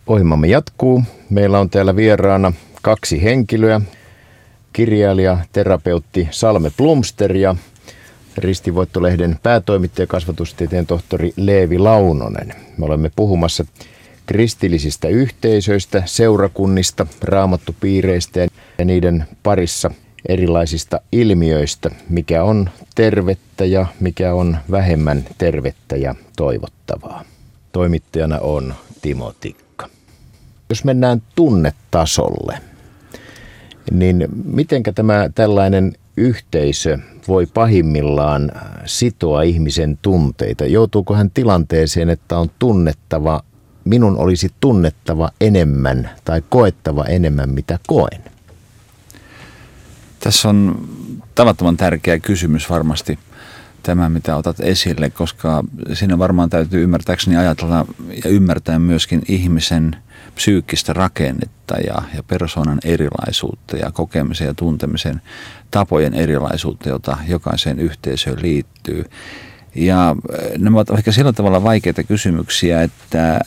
Ohjelmamme jatkuu. Meillä on täällä vieraana 2 henkilöä. Kirjailija, terapeutti Salme Blomster ja Ristivoitto-lehden päätoimittaja, kasvatustieteen tohtori Leevi Launonen. Me olemme puhumassa kristillisistä yhteisöistä, seurakunnista, raamattupiireistä ja niiden parissa erilaisista ilmiöistä, mikä on tervettä ja mikä on vähemmän tervettä ja toivottavaa. Toimittajana on Timo Tikka. Jos mennään tunnetasolle, niin mitenkä tämä tällainen yhteisö voi pahimmillaan sitoa ihmisen tunteita? Joutuuko hän tilanteeseen, että on tunnettava, minun olisi tunnettava enemmän tai koettava enemmän, mitä koen? Tässä on tavattoman tärkeä kysymys varmasti tämä, mitä otat esille, koska siinä varmaan täytyy ymmärtääkseni ajatella ja ymmärtää myöskin ihmisen psyykkistä rakennetta ja persoonan erilaisuutta ja kokemisen ja tuntemisen tapojen erilaisuutta, jota jokaiseen yhteisöön liittyy. Ja nämä ovat ehkä sillä tavalla vaikeita kysymyksiä, että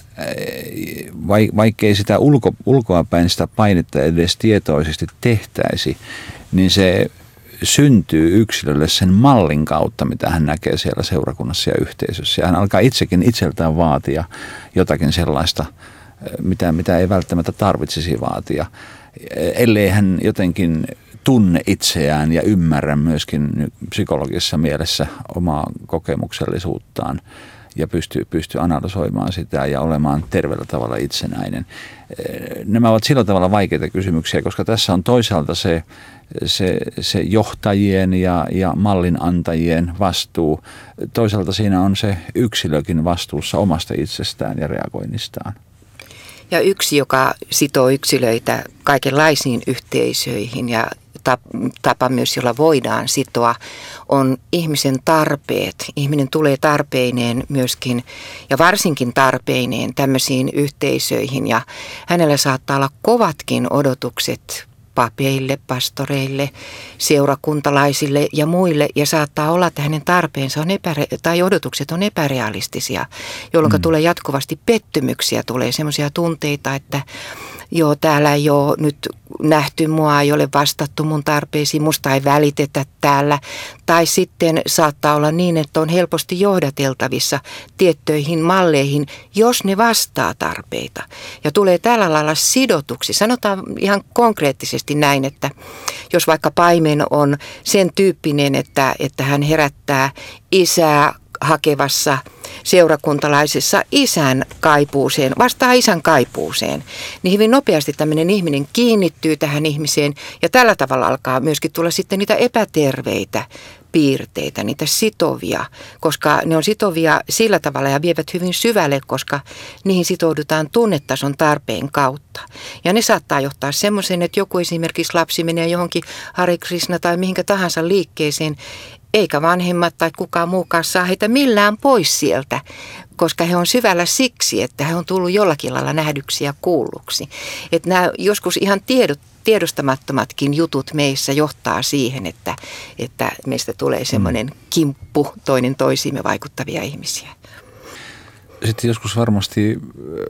vaikkei sitä ulkoapäin sitä painetta edes tietoisesti tehtäisi, niin se syntyy yksilölle sen mallin kautta, mitä hän näkee siellä seurakunnassa ja yhteisössä. Ja hän alkaa itsekin itseltään vaatia jotakin sellaista, mitä ei välttämättä tarvitsisi vaatia, ellei hän jotenkin tunne itseään ja ymmärrä myöskin psykologisessa mielessä omaa kokemuksellisuuttaan ja pystyy analysoimaan sitä ja olemaan terveellä tavalla itsenäinen. Nämä ovat sillä tavalla vaikeita kysymyksiä, koska tässä on toisaalta se johtajien ja mallinantajien vastuu. Toisaalta siinä on se yksilökin vastuussa omasta itsestään ja reagoinnistaan. Ja yksi, joka sitoo yksilöitä kaikenlaisiin yhteisöihin ja tapa myös, jolla voidaan sitoa, on ihmisen tarpeet. Ihminen tulee tarpeineen myöskin ja varsinkin tarpeineen tämmöisiin yhteisöihin ja hänellä saattaa olla kovatkin odotukset papeille, pastoreille, seurakuntalaisille ja muille, ja saattaa olla, että hänen tarpeensa on tai odotukset on epärealistisia, jolloin tulee jatkuvasti pettymyksiä, tulee semmoisia tunteita, että joo, täällä ei ole nyt nähty mua, ei ole vastattu mun tarpeisiin, musta ei välitetä täällä. Tai sitten saattaa olla niin, että on helposti johdateltavissa tiettyihin malleihin, jos ne vastaa tarpeita. Ja tulee tällä lailla sidotuksi. Sanotaan ihan konkreettisesti näin, että jos vaikka paimen on sen tyyppinen, että hän herättää isää hakevassa seurakuntalaisessa isän kaipuuseen, vastaa isän kaipuuseen, niin hyvin nopeasti tämmöinen ihminen kiinnittyy tähän ihmiseen ja tällä tavalla alkaa myöskin tulla sitten niitä epäterveitä piirteitä, niitä sitovia, koska ne on sitovia sillä tavalla ja vievät hyvin syvälle, koska niihin sitoudutaan tunnetason tarpeen kautta. Ja ne saattaa johtaa semmoiseen, että joku esimerkiksi lapsi menee johonkin Hare Krishna tai mihinkä tahansa liikkeeseen, eikä vanhemmat tai kukaan muukaan saa heitä millään pois sieltä, koska he on syvällä siksi, että he on tullut jollakin lailla nähdyksi ja kuulluksi. Että nämä joskus ihan tiedostamattomatkin jutut meissä johtaa siihen, että meistä tulee semmoinen kimppu toinen toisiimme vaikuttavia ihmisiä. Sitten joskus varmasti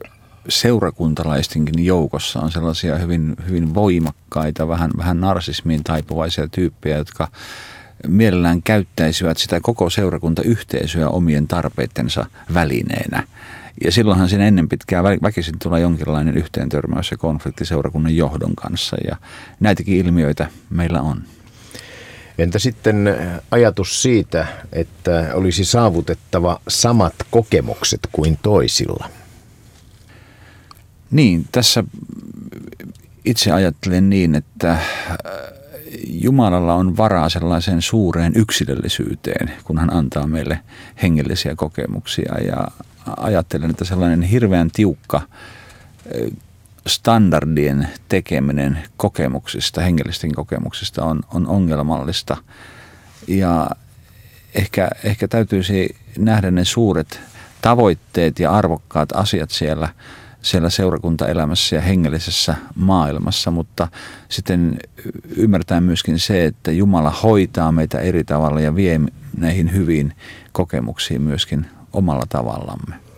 seurakuntalaistenkin joukossa on sellaisia hyvin, hyvin voimakkaita, vähän narsismiin taipuvaisia tyyppejä, jotka mielellään käyttäisivät sitä koko seurakuntayhteisöä omien tarpeittensa välineenä. Ja silloinhan siinä ennen pitkään väkisin tulee jonkinlainen yhteentörmäys ja konflikti seurakunnan johdon kanssa. Ja näitäkin ilmiöitä meillä on. Entä sitten ajatus siitä, että olisi saavutettava samat kokemukset kuin toisilla? Niin, tässä itse ajattelen niin, että Jumalalla on varaa sellaiseen suureen yksilöllisyyteen, kun hän antaa meille hengellisiä kokemuksia. Ja ajattelen, että sellainen hirveän tiukka standardien tekeminen kokemuksista, hengellisten kokemuksista on ongelmallista. Ja ehkä täytyisi nähdä ne suuret tavoitteet ja arvokkaat asiat siellä seurakuntaelämässä ja hengellisessä maailmassa, mutta sitten ymmärtää myöskin se, että Jumala hoitaa meitä eri tavalla ja vie näihin hyviin kokemuksiin myöskin omalla tavallamme.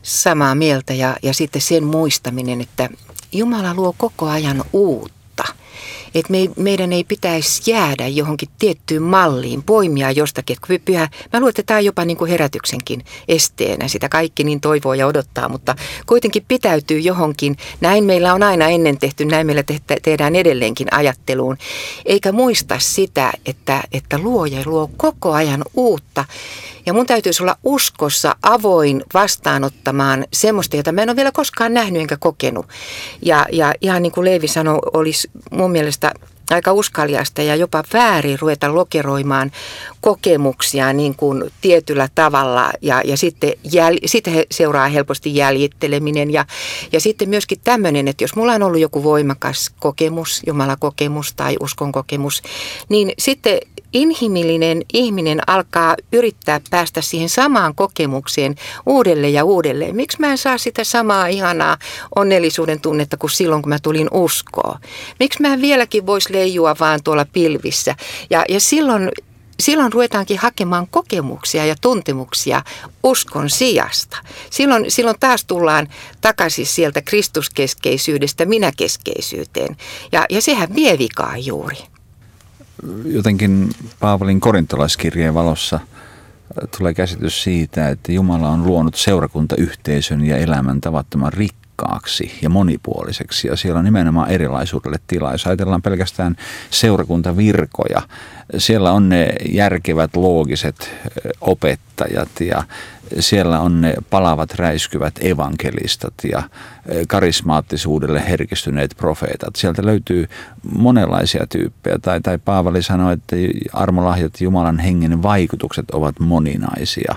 Samaa mieltä ja sitten sen muistaminen, että Jumala luo koko ajan uutta. Että meidän ei pitäisi jäädä johonkin tiettyyn malliin, poimia jostakin. Mä luulen, että tämä on jopa niin kuin herätyksenkin esteenä. Sitä kaikki niin toivoo ja odottaa, mutta kuitenkin pitäytyy johonkin. Näin meillä on aina ennen tehty, näin meillä tehdään edelleenkin ajatteluun. Eikä muista sitä, että luoja luo koko ajan uutta. Ja mun täytyisi olla uskossa avoin vastaanottamaan semmoista, jota mä en ole vielä koskaan nähnyt enkä kokenut. Ja ihan niin kuin Leevi sanoi, olisi mun mielestä aika uskaliasta ja jopa väärin ruveta lokeroimaan kokemuksia niin kuin tietyllä tavalla. Ja sitten seuraa helposti jäljitteleminen. Ja sitten myöskin tämmöinen, että jos mulla on ollut joku voimakas kokemus, Jumala-kokemus tai uskon kokemus, niin sitten inhimillinen ihminen alkaa yrittää päästä siihen samaan kokemukseen uudelleen ja uudelleen. Miksi mä en saa sitä samaa ihanaa onnellisuuden tunnetta kuin silloin, kun mä tulin uskoon? Miksi mä vieläkin voisi leijua vaan tuolla pilvissä? Ja silloin ruvetaankin hakemaan kokemuksia ja tuntemuksia uskon sijasta. Silloin taas tullaan takaisin sieltä kristuskeskeisyydestä minäkeskeisyyteen. Ja sehän vie vikaa juuri. Jotenkin Paavalin korintolaiskirjeen valossa tulee käsitys siitä, että Jumala on luonut seurakuntayhteisön ja elämän tavattoman rikkaaksi ja monipuoliseksi. Ja siellä on nimenomaan erilaisuudelle tilaa. Jos ajatellaan pelkästään seurakuntavirkoja, siellä on ne järkevät, loogiset opettajat ja siellä on ne palavat, räiskyvät evankelistat ja karismaattisuudelle herkistyneet profeetat. Sieltä löytyy monenlaisia tyyppejä. Tai Paavali sanoi, että armolahjat Jumalan hengen vaikutukset ovat moninaisia.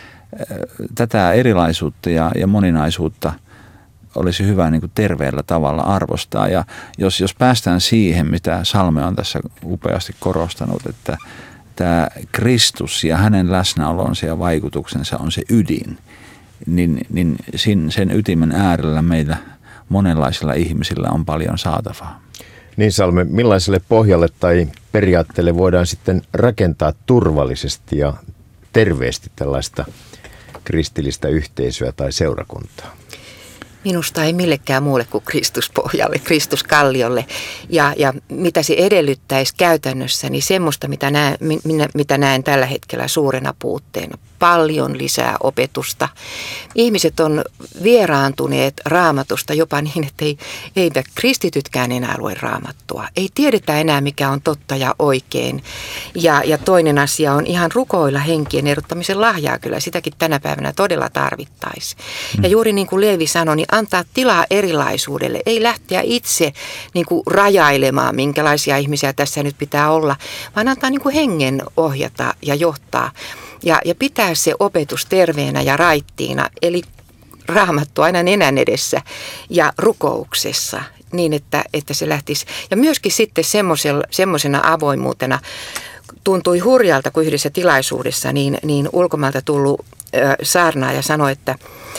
Tätä erilaisuutta ja moninaisuutta olisi hyvä niin kuin terveellä tavalla arvostaa. Ja jos päästään siihen, mitä Salme on tässä upeasti korostanut, että tämä Kristus ja hänen läsnäolonsa ja vaikutuksensa on se ydin, niin sen ytimen äärellä meillä monenlaisilla ihmisillä on paljon saatavaa. Niin Salme, millaiselle pohjalle tai periaatteelle voidaan sitten rakentaa turvallisesti ja terveesti tällaista kristillistä yhteisöä tai seurakuntaa? Minusta ei millekään muulle kuin Kristuspohjalle, Kristuskalliolle. Ja mitä se edellyttäisi käytännössä, niin semmoista, mitä näen tällä hetkellä suurena puutteena. Paljon lisää opetusta. Ihmiset on vieraantuneet Raamatusta jopa niin, että eivät kristitytkään enää lue Raamattua. Ei tiedetä enää, mikä on totta ja oikein. Ja toinen asia on ihan rukoilla henkien erottamisen lahjaa. Kyllä sitäkin tänä päivänä todella tarvittaisiin. Ja juuri niin kuin Leevi sanoi, niin antaa tilaa erilaisuudelle. Ei lähteä itse niin kuin rajailemaan, minkälaisia ihmisiä tässä nyt pitää olla, vaan antaa niin kuin hengen ohjata ja johtaa. Ja pitää se opetus terveenä ja raittiina, eli Raamattu aina nenän edessä ja rukouksessa, niin että se lähtisi. Ja myöskin sitten semmoisena avoimuutena tuntui hurjalta, kun yhdessä tilaisuudessa niin ulkomailta tullut saarnaaja sanoi, että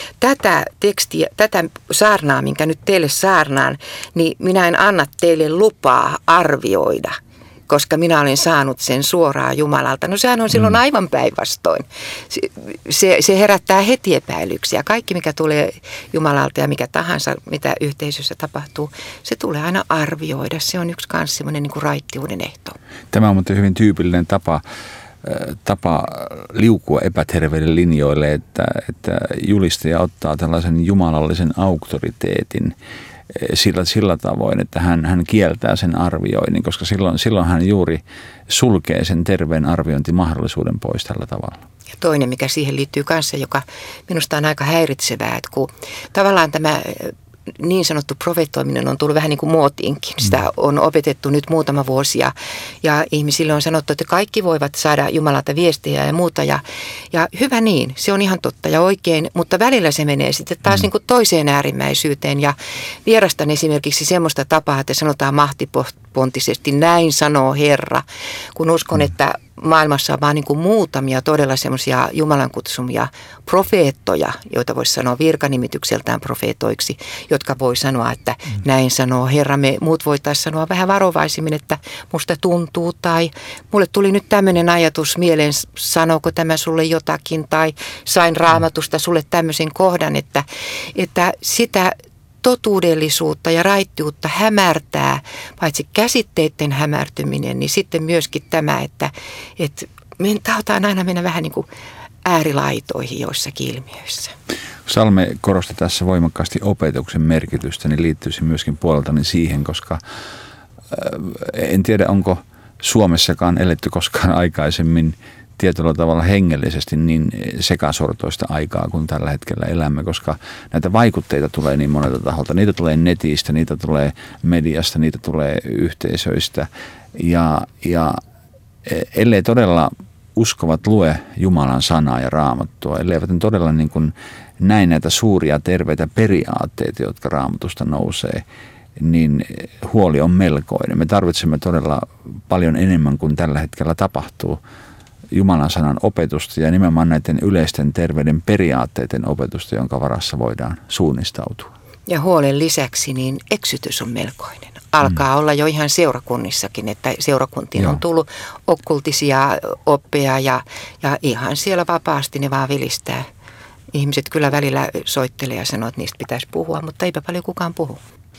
tätä saarnaa, minkä nyt teille saarnaan, niin minä en anna teille lupaa arvioida, koska minä olen saanut sen suoraan Jumalalta. No sehän on silloin aivan päinvastoin. Se herättää heti epäilyksiä. Kaikki, mikä tulee Jumalalta ja mikä tahansa, mitä yhteisössä tapahtuu, se tulee aina arvioida. Se on yksi kanssa semmoinen niin kuin raittiuden ehto. Tämä on muuten hyvin tyypillinen tapa liukua epäterveille linjoille, että julistaja ottaa tällaisen jumalallisen auktoriteetin sillä tavoin, että hän kieltää sen arvioinnin, koska silloin hän juuri sulkee sen terveen arviointimahdollisuuden pois tällä tavalla. Ja toinen, mikä siihen liittyy kanssa, joka minusta on aika häiritsevää, että kun tavallaan tämä niin sanottu profetoiminen on tullut vähän niin kuin muotiinkin. Sitä on opetettu nyt muutama vuosi ja ihmisille on sanottu, että kaikki voivat saada Jumalalta viestejä ja muuta. Ja hyvä niin, se on ihan totta ja oikein, mutta välillä se menee sitten taas niin kuin toiseen äärimmäisyyteen. Ja vierastan esimerkiksi semmoista tapaa, että sanotaan mahtipontisesti, näin sanoo Herra, kun uskon, että maailmassa on vaan niin kuin muutamia todella semmoisia Jumalan kutsumia profeettoja, joita voisi sanoa virkanimitykseltään profeetoiksi, jotka voi sanoa, että näin sanoo Herra. Me muut voitaisiin sanoa vähän varovaisimmin, että musta tuntuu tai mulle tuli nyt tämmöinen ajatus mieleen, sanooko tämä sulle jotakin tai sain Raamatusta sulle tämmöisen kohdan, että sitä totuudellisuutta ja raittiutta hämärtää, paitsi käsitteiden hämärtyminen, niin sitten myöskin tämä, että me tahotaan aina mennä vähän niin kuin äärilaitoihin joissakin ilmiöissä. Salme korosti tässä voimakkaasti opetuksen merkitystä, niin liittyisi myöskin puoleltani siihen, koska en tiedä, onko Suomessakaan eletty koskaan aikaisemmin tietyllä tavalla hengellisesti niin sekasortoista aikaa kuin tällä hetkellä elämme, koska näitä vaikutteita tulee niin monelta taholta. Niitä tulee netistä, niitä tulee mediasta, niitä tulee yhteisöistä ja ellei todella uskovat lue Jumalan sanaa ja Raamattua, elleivät ne todella niin kuin näin näitä suuria terveitä periaatteita, jotka Raamatusta nousee, niin huoli on melkoinen. Me tarvitsemme todella paljon enemmän kuin tällä hetkellä tapahtuu Jumalan sanan opetusta ja nimenomaan näiden yleisten terveyden periaatteiden opetusta, jonka varassa voidaan suunnistautua. Ja huolen lisäksi niin eksytys on melkoinen. Alkaa olla jo ihan seurakunnissakin, että seurakuntiin on tullut okkultisia oppeja ja ihan siellä vapaasti ne vaan vilistää. Ihmiset kyllä välillä soittelee ja sanoo, että niistä pitäisi puhua, mutta eipä paljon kukaan puhu.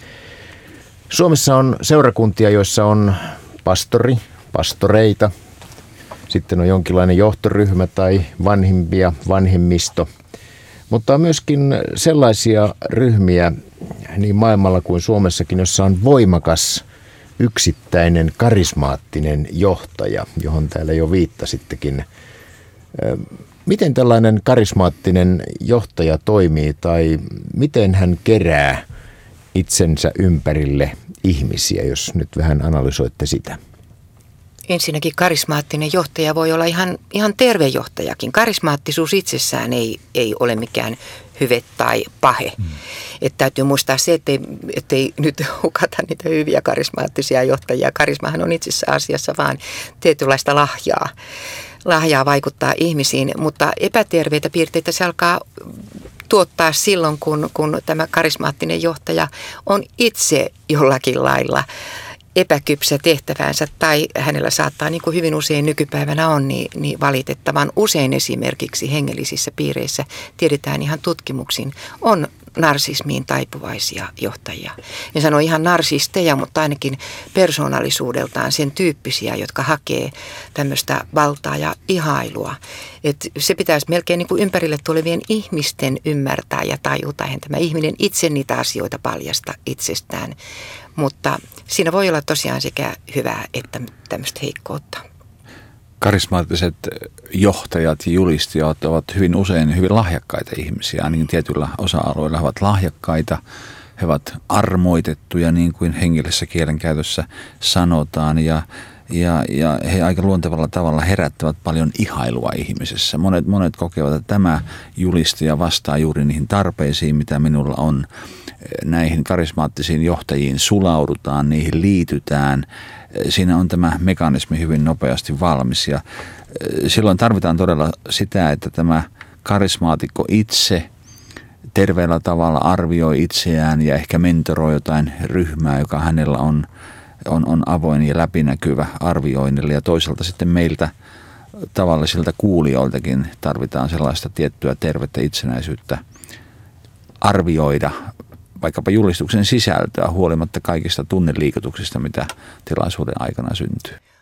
Suomessa on seurakuntia, joissa on pastori, pastoreita. Sitten on jonkinlainen johtoryhmä tai vanhemmisto. Mutta on myöskin sellaisia ryhmiä niin maailmalla kuin Suomessakin, jossa on voimakas yksittäinen karismaattinen johtaja, johon täällä jo viittasittekin. Miten tällainen karismaattinen johtaja toimii tai miten hän kerää itsensä ympärille ihmisiä, jos nyt vähän analysoitte sitä? Ensinnäkin karismaattinen johtaja voi olla ihan terve johtajakin. Karismaattisuus itsessään ei ole mikään hyve tai pahe. Että täytyy muistaa se, ettei nyt hukata niitä hyviä karismaattisia johtajia. Karismahan on itsessä asiassa vaan tietynlaista lahjaa vaikuttaa ihmisiin, mutta epäterveitä piirteitä se alkaa tuottaa silloin, kun tämä karismaattinen johtaja on itse jollakin lailla epäkypsä tehtävänsä tai hänellä saattaa, niin kuin hyvin usein nykypäivänä on, niin valitettavan usein esimerkiksi hengellisissä piireissä tiedetään ihan tutkimuksin, on narsismiin taipuvaisia johtajia. En sano ihan narsisteja, mutta ainakin persoonallisuudeltaan sen tyyppisiä, jotka hakee tämmöistä valtaa ja ihailua. Et se pitäisi melkein niin kuin ympärille tulevien ihmisten ymmärtää ja tajuta, eihän tämä ihminen itse niitä asioita paljasta itsestään. Mutta siinä voi olla tosiaan sekä hyvää että tämmöistä heikkoutta. Karismaattiset johtajat ja julistijat ovat hyvin usein hyvin lahjakkaita ihmisiä. Ainakin tietyillä osa-alueilla he ovat lahjakkaita, he ovat armoitettuja, niin kuin hengellisessä kielenkäytössä sanotaan. Ja he aika luontevalla tavalla herättävät paljon ihailua ihmisessä. Monet kokevat, että tämä julistija vastaa juuri niihin tarpeisiin, mitä minulla on. Näihin karismaattisiin johtajiin sulaudutaan, niihin liitytään. Siinä on tämä mekanismi hyvin nopeasti valmis ja silloin tarvitaan todella sitä, että tämä karismaatikko itse terveellä tavalla arvioi itseään ja ehkä mentoroi jotain ryhmää, joka hänellä on avoin ja läpinäkyvä arvioinnille ja toisaalta sitten meiltä tavallisilta kuulijoiltakin tarvitaan sellaista tiettyä tervettä itsenäisyyttä arvioida vaikkapa julistuksen sisältöä huolimatta kaikista tunneliikutuksista, mitä tilaisuuden aikana syntyy.